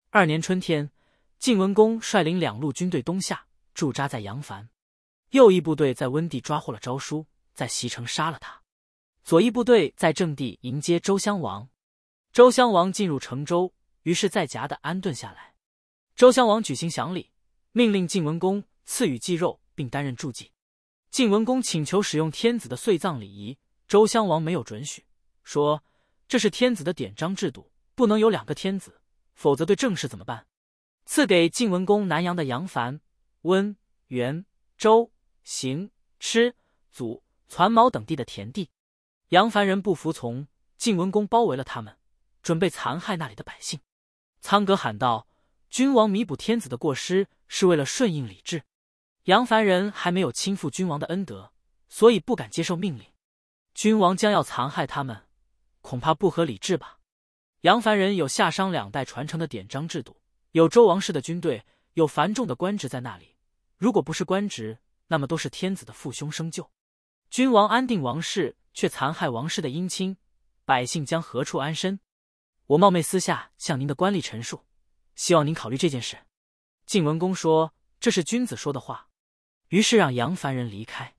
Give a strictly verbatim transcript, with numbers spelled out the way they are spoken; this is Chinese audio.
二年春天，晋文公率领两路军队东下，驻扎在阳樊。右翼部队在温地抓获了昭叔，在席城杀了他。左翼部队在正地迎接周襄王。周襄王进入成州，于是在夹的安顿下来。周襄王举行享礼，命令晋文公赐予祭肉，并担任助祭。晋文公请求使用天子的岁葬礼仪，周襄王没有准许，说这是天子的典章制度，不能有两个天子，否则对政事怎么办？赐给晋文公南阳的阳樊、温、原、周、邢、郗、祖、攒毛等地的田地。阳樊人不服从，晋文公包围了他们，准备残害那里的百姓。苍葛喊道：君王弥补天子的过失，是为了顺应礼制。阳樊人还没有倾覆君王的恩德，所以不敢接受命令。君王将要残害他们，恐怕不合理制吧。阳樊人有夏商两代传承的典章制度，有周王室的军队，有繁重的官职在那里。如果不是官职，那么都是天子的父兄生旧。君王安定王室，却残害王室的姻亲，百姓将何处安身？我冒昧私下向您的官吏陈述，希望您考虑这件事。晋文公说：这是君子说的话。于是让阳樊人离开。